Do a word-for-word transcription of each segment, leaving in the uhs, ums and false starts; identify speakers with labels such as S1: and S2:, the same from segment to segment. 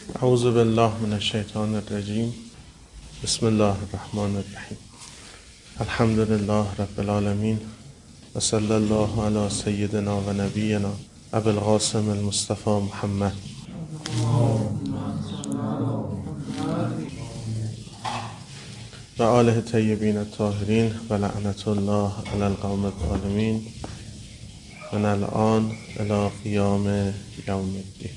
S1: اعوذ بالله من الشیطان الرجیم. بسم الله الرحمن الرحیم. الحمد لله رب العالمین و صلی الله علی سیدنا و نبینا ابی القاسم المصطفى محمد و آله طیبین الطاهرین و لعنت الله علی القوم الظالمین من الان الی قیام یوم الدین.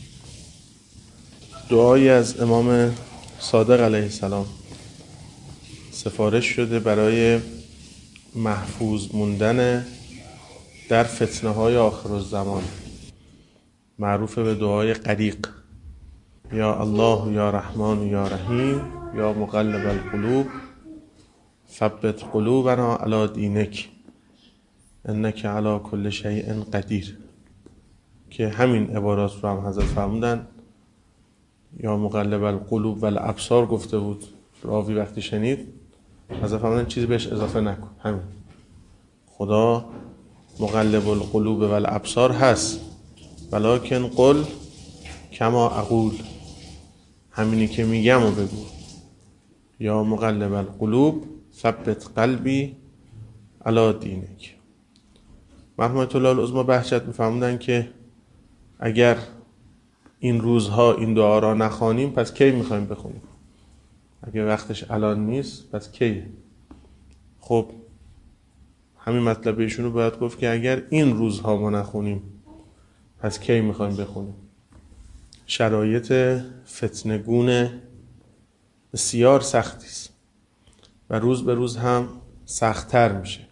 S1: دعایی از امام صادق علیه السلام سفارش شده برای محفوظ موندن در فتنه های آخر الزمان، معروف به دعای غریق. یا الله یا رحمان یا رحیم یا مقلب القلوب ثبت قلوبنا علی دینک انک علی کل شیء قدیر، که همین عبارات رو هم حضرت فرمودن. یا مقلب القلوب و الابصار گفته بود راوی وقتی شنید، حضرت فرمودن چیزی بهش اضافه نکن، همین خدا مقلب القلوب و الابصار هست، ولکن قل کما اقول، همینی که میگم و بگو. یا مقلب القلوب ثبت قلبی علی دینک. مرحوم الله العظمی بهجت میفرمودن که اگر این روزها این دعا را نخوانیم پس کی میخوایم بخونیم؟ اگر وقتش الان نیست پس کی؟ خب همین مطلب ایشون رو باید گفت که اگر این روزها ما نخونیم پس کی میخوایم بخونیم؟ شرایط فتنه‌گون بسیار سختی است و روز به روز هم سخت‌تر میشه.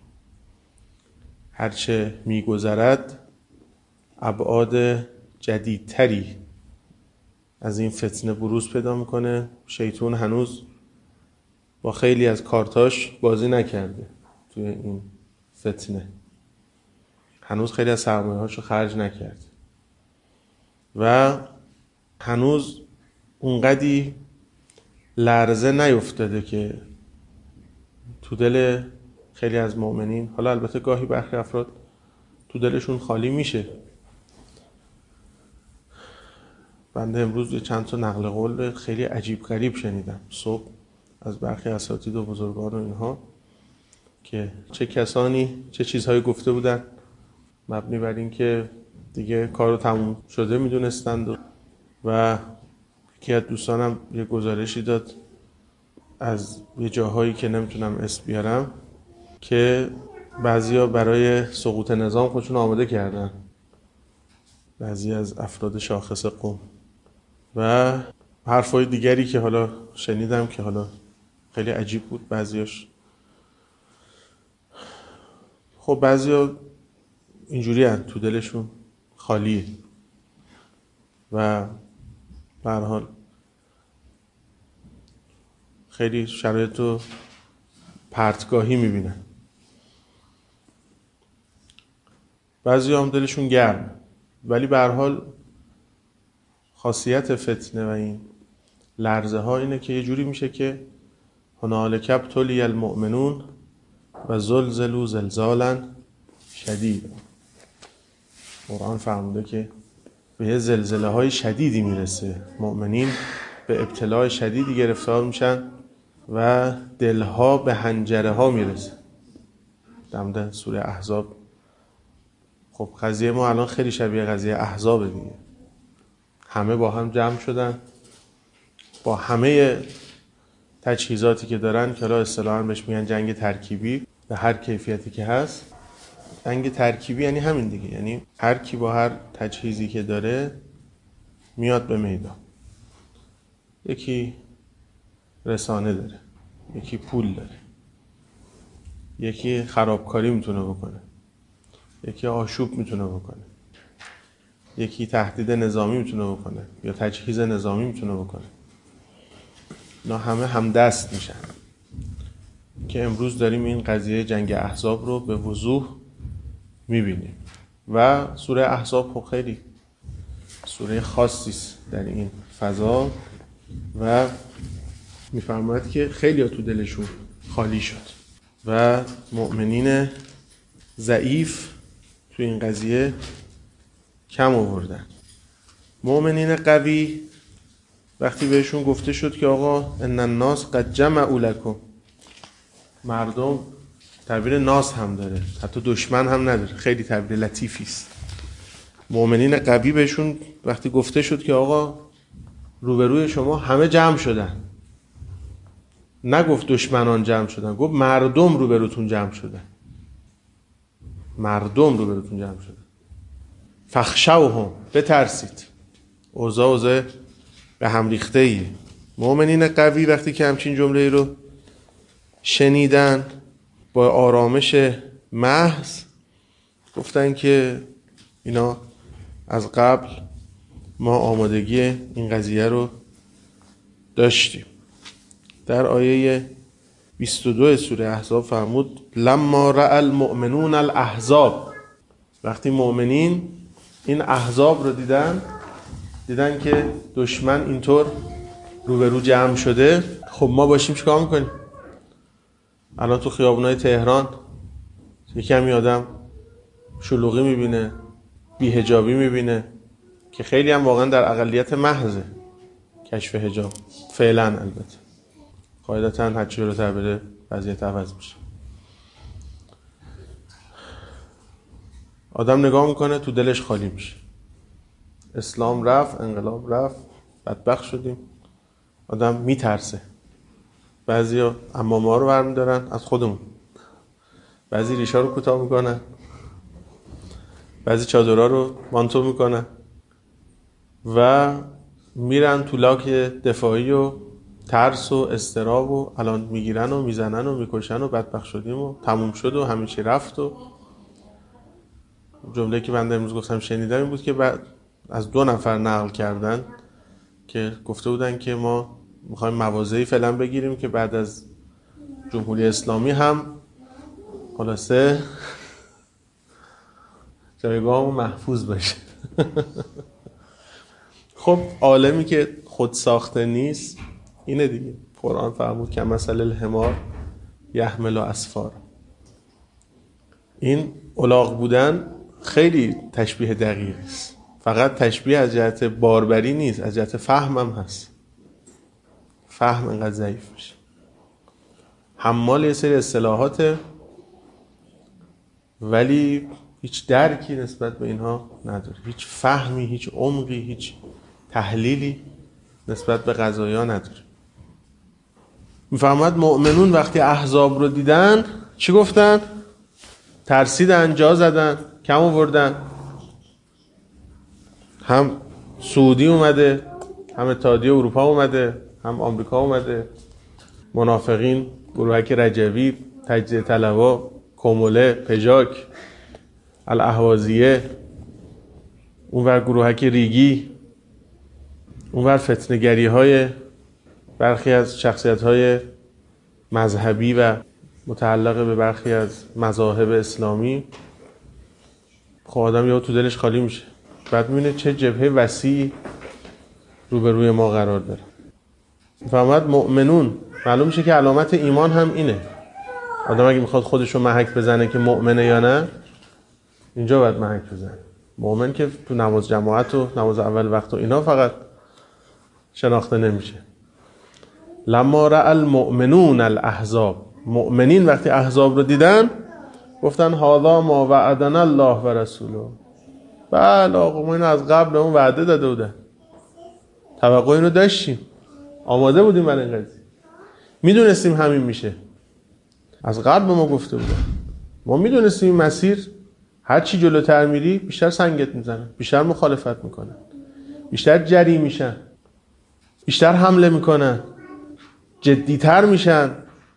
S1: هرچه میگذرد ابعاد جدیدتری از این فتنه بروز پیدا میکنه. شیطان هنوز با خیلی از کارتاش بازی نکرده توی این فتنه، هنوز خیلی از سرمایه هاشو خرج نکرده و هنوز اونقدی لرزه نیفتاده که تو دل خیلی از مؤمنین، حالا البته گاهی برخی افراد تو دلشون خالی میشه. بنده امروز یه چند تا نقل قول خیلی عجیب غریب شنیدم صبح از برخی اساتید و بزرگان و اینها که چه کسانی چه چیزهایی گفته بودن مبنی بر این که دیگه کارو تموم شده میدونستند. و, و یکی از دوستانم یه گزارشی داد از یه جاهایی که نمیتونم اسم بیارم که بعضیا برای سقوط نظام خودشون آماده کردن، بعضی از افراد شاخص قوم. و حرفای دیگری که حالا شنیدم که حالا خیلی عجیب بود بعضیاش. خب بعضیا اینجوری هستن تو دلشون خالیه و به هر حال خیلی شرایط رو پرتگاهی میبینن. بعضیا هم دلشون گرم، ولی به هر حال خاصیت فتنه و این لرزه ها اینه که یه جوری میشه که هنالک ابتلی المؤمنون و زلزلوا زلزالا شدید. قرآن فرموده که به زلزله های شدیدی میرسه، مؤمنین به ابتلاء شدیدی گرفتار میشن و دلها به حنجره ها میرسه. در سوره احزاب. خب قضیه ما الان خیلی شبیه قضیه احزاب دیگه، همه با هم جمع شدن با همه تجهیزاتی که دارن، که حالا اصطلاحاً بهش میگن جنگ ترکیبی، به هر کیفیتی که هست. جنگ ترکیبی یعنی همین دیگه، یعنی هر کی با هر تجهیزی که داره میاد به میدان. یکی رسانه داره، یکی پول داره، یکی خرابکاری میتونه بکنه، یکی آشوب میتونه بکنه، یکی تهدید نظامی میتونه بکنه یا تجهیز نظامی میتونه بکنه. اینا همه همدست میشن که امروز داریم این قضیه جنگ احزاب رو به وضوح میبینیم. و سوره احزاب خب خیلی سوره خاصی است در این فضا و میفرماید که خیلی ها تو دلشون خالی شد و مؤمنین ضعیف تو این قضیه کم آوردن. مؤمنین قوی وقتی بهشون گفته شد که آقا ان الناس قد جمعوا لکم، مردم تعبیر ناس هم داره، حتی دشمن هم نداره، خیلی تعبیر لطیفی است. مؤمنین قوی بهشون وقتی گفته شد که آقا روبروی شما همه جمع شدن، نگفت دشمنان جمع شدن، گفت مردم روبروتون جمع شدن، مردم روبروتون جمع شدن. فخشوهم، بترسید. اوضاع اوضاع به هم ریخته ایه. مؤمنین قوی وقتی که همچین جمله ای رو شنیدن با آرامش محض گفتن که اینا از قبل ما آمادگی این قضیه رو داشتیم. در آیه بیست و دو سوره احزاب فرمود لما رأى المؤمنون الاحزاب، وقتی مؤمنین این احزاب رو دیدن، دیدن که دشمن اینطور روبرو جمع شده، خب ما باشیم چیکار میکنیم؟ الان تو خیابونای تهران یکی کمی آدم شلوغی میبینه، بی‌حجابی میبینه که خیلی هم واقعا در اقلیت محضه کشف حجاب فعلا، البته قاعدتا هر چی جلوتر بره وضعیت عوض میشه. آدم نگاه میکنه تو دلش خالی میشه، اسلام رفت، انقلاب رفت، بدبخت شدیم. آدم میترسه. بعضیا عمامه ها رو برمیدارن از خودمون، بعضی ریشا رو کوتاه میکنن، بعضی چادرها رو مانتو میکنن و میرن تو لاک دفاعی و ترس و اضطراب و الان میگیرن و میزنن و میکشن و بدبخت شدیم و تموم شد و همه چی رفت. و جمله که بنده امروز گفتم شنیدم این بود که بعد از دو نفر نقل کردن که گفته بودن که ما میخوایم مواضعی فعلا بگیریم که بعد از جمهوری اسلامی هم خلاصه جایگاهمون محفوظ باشه. خب عالمی که خود ساخته نیست اینه دیگه. قرآن فرمود که مثل الحمار یحمل اسفار. این الاغ بودن خیلی تشبیه دقیق است، فقط تشبیه از جهت باربری نیست، از جهت فهم هم هست. فهم انقدر ضعیف میشه، حمال یه سری اصطلاحاته ولی هیچ درکی نسبت به اینها نداره، هیچ فهمی، هیچ عمقی، هیچ تحلیلی نسبت به قضایا نداره. میفهمد مؤمنون وقتی احزاب رو دیدن چی گفتن؟ ترسیدن، جا زدن، کم آوردن. هم سعودی اومده، هم اتحادیه اروپا اومده، هم آمریکا اومده، منافقین، گروهک رجوی، تجزیه طلبا، کموله، پژاک، الاهوازیه، اونور گروهک ریگی، اونور فتنه‌گری های برخی از شخصیت های مذهبی و متعلق به برخی از مذاهب اسلامی. خب آدم یا تو دلش خالی میشه، بعد میبینه چه جبهه وسیعی روبروی ما قرار داره. فهمت مؤمنون، معلوم میشه که علامت ایمان هم اینه. آدم اگه میخواد خودش رو محک بزنه که مؤمنه یا نه، اینجا باید محک بزنه. مؤمن که تو نماز جماعت و نماز اول وقت و اینا فقط شناخته نمیشه. لما رأى المؤمنون الاحزاب، مؤمنین وقتی احزاب رو دیدن گفتن هذا ما وعدنا الله و رسوله. بله آقا ما اینو از قبل اون وعده داده بودن، توقع اینو داشتیم، آماده بودیم برای این قضیه، میدونستیم همین میشه، از قبل به ما گفته بودن. ما میدونستیم این مسیر هر چی جلوتر میری بیشتر سنگت میزنن، بیشتر مخالفت میکنن، بیشتر جری میشن، بیشتر حمله میکنن، جدیتر میشن،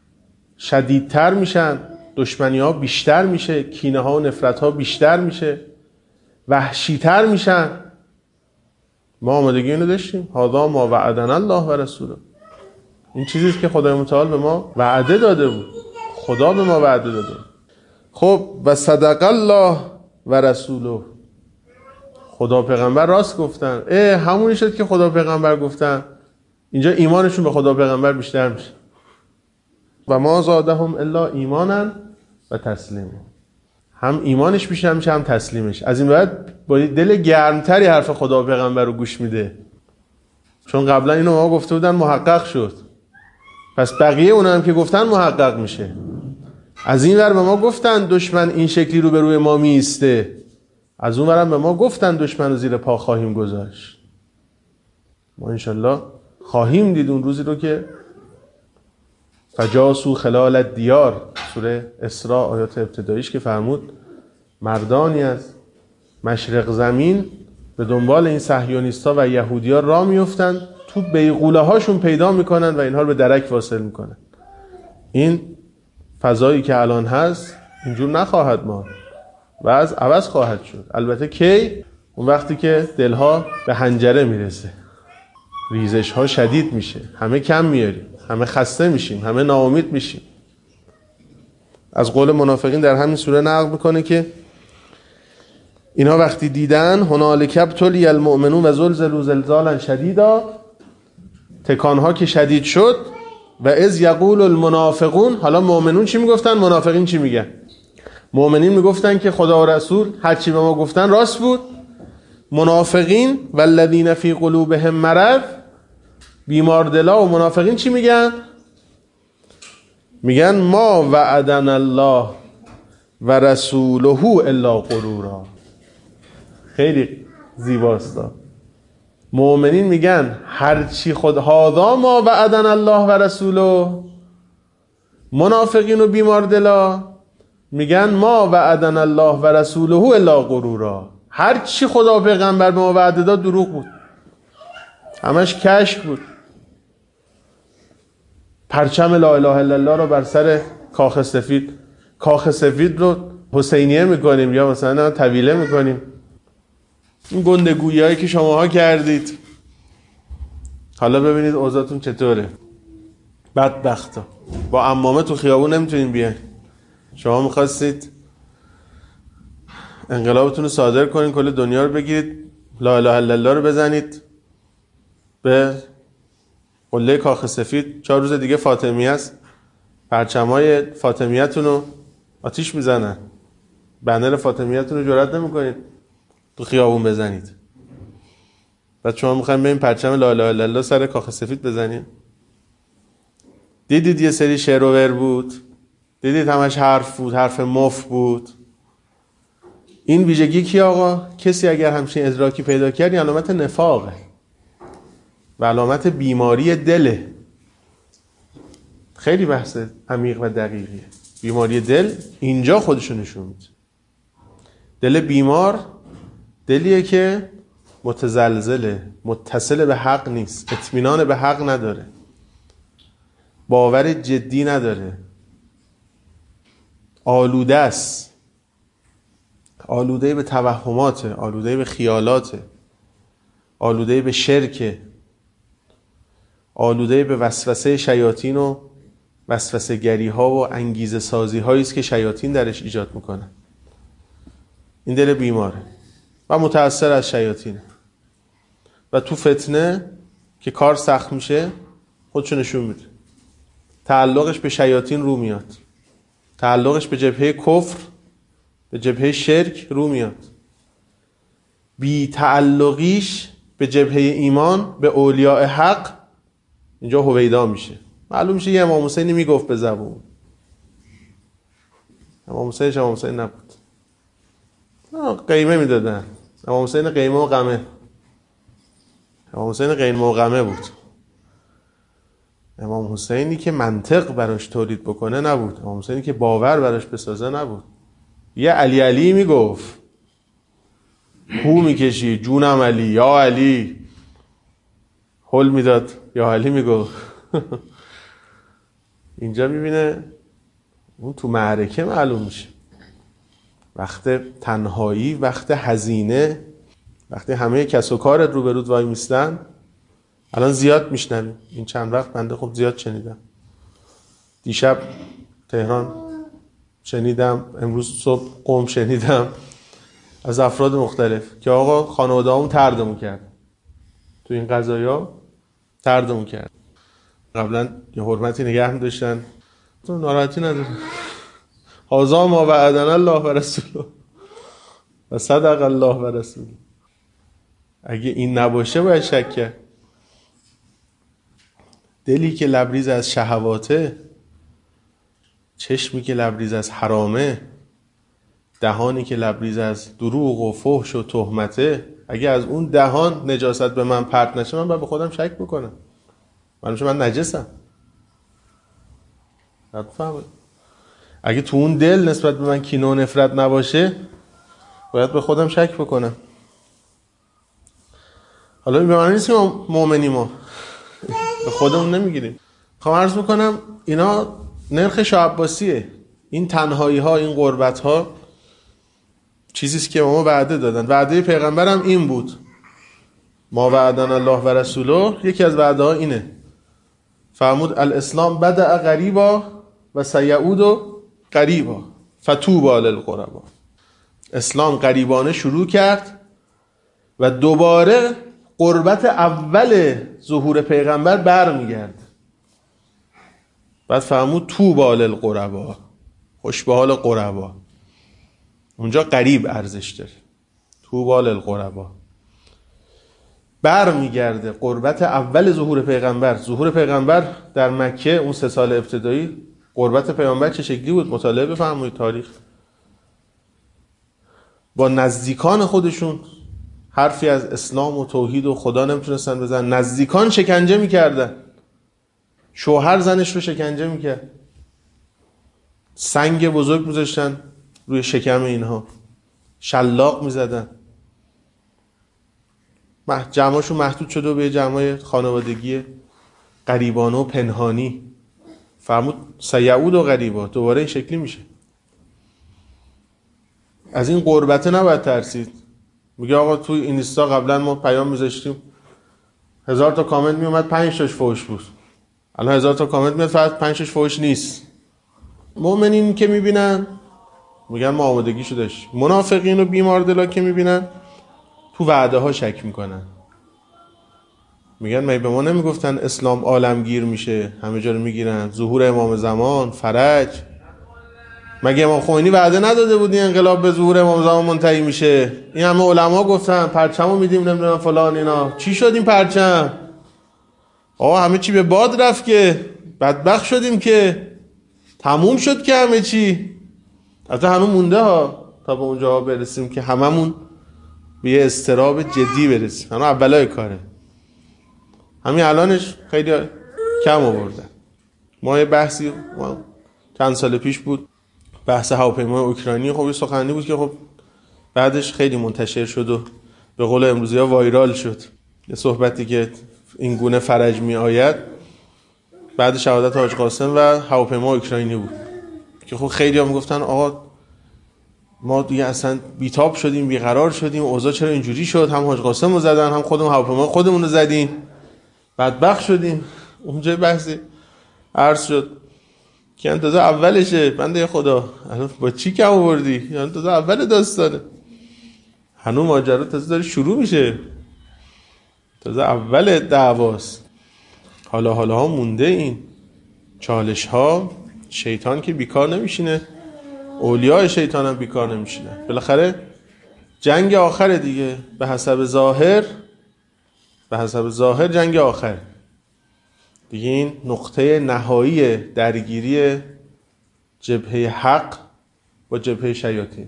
S1: شدیدتر میشن، دشمنی ها بیشتر میشه، کینه ها و نفرت ها بیشتر میشه، وحشیتر میشن. ما آمادگی اینو داشتیم. هذا ما وعدنا الله و رسوله. این چیزیست که خدای متعال به ما وعده داده بود، خدا به ما وعده داده بود. خب و صدق الله و رسوله، خدا پیغمبر راست گفتن. اه همونی شد که خدا پیغمبر گفتن. اینجا ایمانشون به خدا پیغمبر بیشتر میشه. و ما زادهم الا ایمانا و تسلیما. هم ایمانش بیشتر میشه هم تسلیمش. از این بعد با دل گرمتری حرف خدا و پیغمبر رو گوش میده. چون قبلا اینو ما گفته بودن محقق شد، پس بقیه اونا هم که گفتن محقق میشه. از این ور به ما گفتن دشمن این شکلی رو به روی ما میسته، از اون ورم به ما گفتن دشمن رو زیر پا خواهیم گذاشت. ما انشالله خواهیم دید اون روزی رو که فجاسو خلال الدیار، سوره اسراء آیات ابتداییش که فرمود مردانی از مشرق زمین به دنبال این صهیونیست‌ها و یهودی‌ها راه میافتند، تو بیغوله هاشون پیدا میکنن و اینها رو به درک واصل میکنن. این فضایی که الان هست اینجور نخواهد ماند و از عوض خواهد شد. البته کی؟ اون وقتی که دلها به حنجره میرسه، ریزش ها شدید میشه، همه کم میاریم، همه خسته میشیم، همه ناامید میشیم. از قول منافقین در همین سوره نقل میکنه که اینها وقتی دیدن هنالک ابتلی المؤمنون و زلزلوا زلزالا شدیدا، تکانها که شدید شد، و اذ یقول المنافقون، حالا مؤمنون چی میگفتن؟ منافقین چی میگن؟ مؤمنین میگفتن که خدا و رسول هر چی به ما گفتن راست بود. منافقین والذین فی قلوبهم مرض، بیماردلا و منافقین چی میگن؟ میگن ما وعدنا الله و رسوله الا غرورا. خیلی زیباست. مؤمنین میگن هر چی خود هاذا ما وعدنا الله و رسوله، منافقین و بیماردلا میگن ما وعدنا الله و رسوله الا غرورا. هر چی خدا و پیغمبر به ما وعده داد دروغ بود، همش کشف بود. پرچم لا اله الا الله رو بر سر کاخ سفید، کاخ سفید رو حسینیه میکنیم یا مثلا طویله میکنیم. این گندگویی که شماها کردید، حالا ببینید اوضاعتون چطوره. بدبختا با عمامه تو خیابون نمیتونین بیاین. شما میخواستید انقلابتون رو صادر کنین، کل دنیا رو بگیرید، لا اله الا الله رو بزنید به قله کاخ سفید. چهار روز دیگه فاطمیه است، پرچمای فاطمیتون رو آتیش میزنن، بنر فاطمیتون رو جرئت نمیکنید تو خیابون بزنید. بعد شما میخواین برین پرچم لا اله الا الله سر کاخ سفید بزنید. دیدید یه سری شعر و ور بود، دیدید همش حرف بود، حرف مف بود. این ویژگی کی آقا؟ کسی اگر همچین ادراکی پیدا کرد علامت نفاقه و علامت بیماری دله. خیلی بحث عمیق و دقیقیه. بیماری دل اینجا خودشو نشون میده. دل بیمار دلیه که متزلزله، متصل به حق نیست، اطمینان به حق نداره، باور جدی نداره، آلوده است، آلوده به توهمات، آلوده به خیالات، آلوده به شرک، آلوده به وسوسه شیاطین و وسوسه گری ها و انگیزه سازی هایی است که شیاطین درش ایجاد میکنن. این دل بیماره و متأثر از شیاطینه و تو فتنه که کار سخت میشه خودشو نشون میده. تعلقش به شیاطین رو میاد، تعلقش به جبهه کفر، به جبهه شرک رو میاد. بی تعلقیش به جبهه ایمان، به اولیاء حق، اینجا هویدا میشه. معلوم میشه یه امام حسینی میگفت به زبون. امام حسین امام حسین نبود، قیمه میدادن. امام حسین قیمه و قمه، امام حسین قیمه و قمه بود. امام حسینی که منطق براش تولید بکنه نبود، امام حسینی که باور براش بسازه نبود. یه علی علی میگفت، هو میکشی جونم علی، یا علی، هل میداد یا علی میگفت. اینجا میبینه اون تو معرکه معلوم میشه. وقت تنهایی، وقت هزینه، وقتی همه کس و کارت رو به رود وای میستن. الان زیاد میشنویم، این چند وقت بنده خب زیاد شنیدم. دیشب تهران شنیدم، امروز صبح قم شنیدم از افراد مختلف که آقا خانواده همون طردمون کرد، تو این قضایا طردمون کرد. قبلا یه حرمتی نگه می‌داشتن، تو ناراحتی نداره. هذا ما وعدنا الله و رسوله و صدق الله و رسوله. اگه این نباشه باید شک کرد. دلی که لبریز از شهواته، چشمی که لبریز از حرامه، دهانی که لبریز از دروغ و فحش و تهمته، اگه از اون دهان نجاست به من پرت نشه، من باید به خودم شک بکنم. من میشه من نجسم. نفهمید؟ اگه تو اون دل نسبت به من کینه و نفرت نباشه، باید به خودم شک بکنم. حالا به معنی نیست که ما مؤمنی، ما به خودمون نمیگیریم. خواهم عرض بکنم اینا نرخ شاه عباسیه. این تنهایی ها، این غربت ها چیزیست که ما وعده دادن. وعده پیغمبرم این بود، ما وعدنا الله و رسوله. یکی از وعده ها اینه، فرمود الاسلام بدأ غریبا و سیعود غریبا فتوبا للغربا. اسلام غریبانه شروع کرد و دوباره غربت اول ظهور پیغمبر برمیگرد. بعد فرمود توبا للغربا، خوش به حال غربا. اونجا غریب ارزش داره. توبا للغربا برمیگرده. غربت اول ظهور پیغمبر، ظهور پیغمبر در مکه اون سه سال ابتدایی، غربت پیغمبر چه شکلی بود؟ مطالعه بفرمایید تاریخ. با نزدیکان خودشون حرفی از اسلام و توحید و خدا نمیتونستن بزنن. نزدیکان شکنجه میکردن. شوهر زنش رو شکنجه میکرد. سنگ بزرگ میذاشتن روی شکم اینها، شلاق میزدن. جمعاشون محدود شده به جمعای خانوادگی غریبانه و پنهانی. فرمود سیعود و غریبا، دوباره این شکلی میشه. از این غربته نباید ترسید. میگه آقا توی اینستا قبلا ما پیام میذاشتیم، هزار تا کامنت میومد، پنج تاش فحش بود. الان هزار تا کامنت میاد، فقط پنج تاش فحش نیست. مؤمنین که میبینن میگن ما آمادگیشو داشتیم. منافقین و بیماردلا که میبینن تو وعده ها شک میکنن. میگن می به ما نمیگفتن اسلام عالمگیر میشه، همه جا رو میگیرن، ظهور امام زمان، فرج. مگه امام خمینی وعده نداده بود این انقلاب به ظهور امام زمان منتهی میشه؟ این همه علما گفتن پرچمو میدیم نمیدونم فلان اینا. چی شد این پرچم؟ آقا همه چی به باد رفت که، بدبخت شدیم که، تموم شد که همه چی. البته هنوز مونده ها تا به اونجا برسیم که هممون به یه اضطراب جدی برسیم. هنوز اولای کاره. همین الانش خیلی کم آوردن. ما یه بحثی ما چند سال پیش بود، بحث هواپیمای اوکراینی. خب یه سخنرانی بود که خب بعدش خیلی منتشر شد و به قول امروزی‌ها وایرال شد. یه صحبتی که این گونه فرج می آید بعد شهادت حاج قاسم و هواپیما اوکراینی بود که خب خیلی ها میگفتن آقا ما دیگه اصلا بیتاب شدیم، بیقرار شدیم، اوضاع چرا اینجوری شد؟ هم حاج قاسم رو زدن، هم خودمون هواپیما خودمون رو زدیم، بدبخت شدیم. اونجا بحثی عرض شد که انتظار اولشه. بنده خدا الان با چی کم آوردی؟ انتظار اول داستانه. هنوز ماجرا تازه داره شروع میشه، تازه اول دعواست. حالا حالا ها مونده این چالش ها. شیطان که بیکار نمیشینه، اولیاء شیطان هم بیکار نمیشینه. بالاخره جنگ آخر دیگه، به حسب ظاهر به حسب ظاهر جنگ آخر دیگه. این نقطه نهایی درگیری جبهه حق با جبهه شیاطین.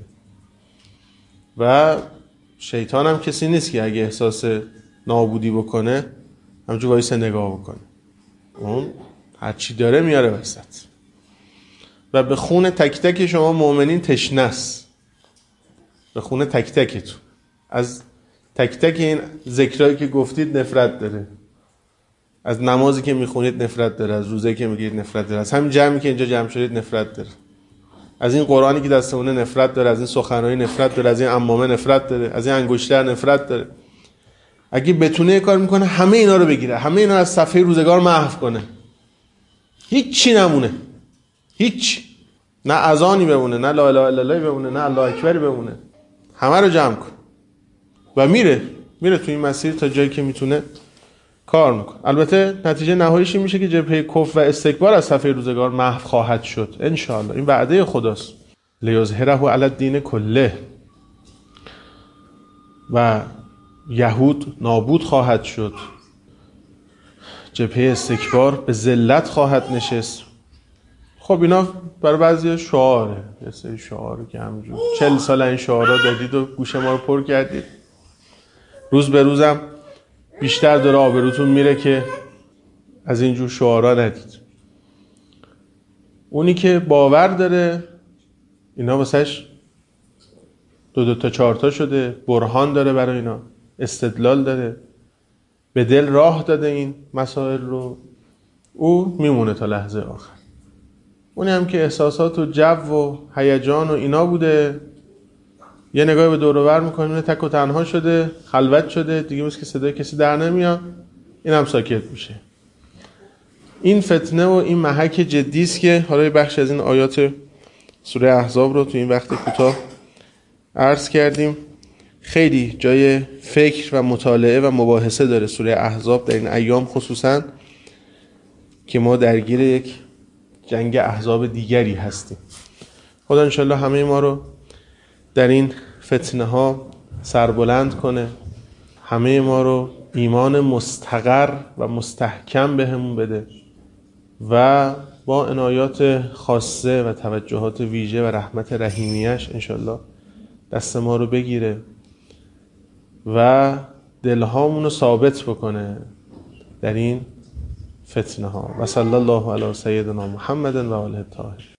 S1: و شیطان هم کسی نیست که اگه احساس نابودی بکنه همجور وایسه نگاه بکنه. اون هرچی داره میاره وسط و به خون تک تک شما مؤمنین تشنه است. به خون تک تکتون. از تک تک این ذکرایی که گفتید نفرت داره، از نمازی که میخونید نفرت داره، از روزه که میگید نفرت داره، از همین جمعی که اینجا جمع شدید نفرت داره، از این قرآنی که دستمونه نفرت داره، از این سخنرانی نفرت داره، از این عمامه نفرت داره، از این انگشتر نفرت داره. اگه بتونه کار میکنه همه اینا رو بگیره، همه اینا از صفحه روزگار محو کنه، هیچی نمونه، هیچ، نه اذانی بمونه، نه لا اله الا الله بمونه، نه الله اکبر بمونه، همه رو جمع کن. و میره میره تو این مسیر تا جایی که میتونه کار میکنه. البته نتیجه نهاییش میشه که جبهه کفر و استکبار از صفحه روزگار محو خواهد شد ان شاء الله. این وعده خداست. لیظهره علی الدین کله. و یهود نابود خواهد شد. جبهه استکبار به ذلت خواهد نشست. خب اینا برای بعضی شعاره، یه سری شعاره که همینجور چل سال این شعارها دادید و گوش ما رو پر کردید. روز به روزم بیشتر داره آبروتون میره که از اینجور شعارها ندید. اونی که باور داره اینا واسهش دو دو تا چهار تا شده، برهان داره برای اینا، استدلال داره، به دل راه داده این مسائل رو، او میمونه تا لحظه آخر. اونی هم که احساسات و جو و هیجان و اینا بوده، یه نگاه به دور و بر میکنه، تک و تنها شده، خلوت شده، دیگه مثل که صدای کسی در نمیاد، این هم ساکت میشه. این فتنه و این محک جدی است که حالا بخش از این آیات سوره احزاب رو تو این وقت کوتاه عرض کردیم. خیلی جای فکر و مطالعه و مباحثه داره سوره احزاب در این ایام، خصوصا که ما درگیر یک جنگ احزاب دیگری هستیم. خدا انشالله همه ما رو در این فتنه ها سربلند کنه، همه ما رو ایمان مستقر و مستحکم بهمون بده و با عنایات خاصه و توجهات ویژه و رحمت رحیمیش انشالله دست ما رو بگیره و دلهامون رو ثابت بکنه در این فتنه ها. و صلی الله علی سیدنا محمد و آله الطاهرین.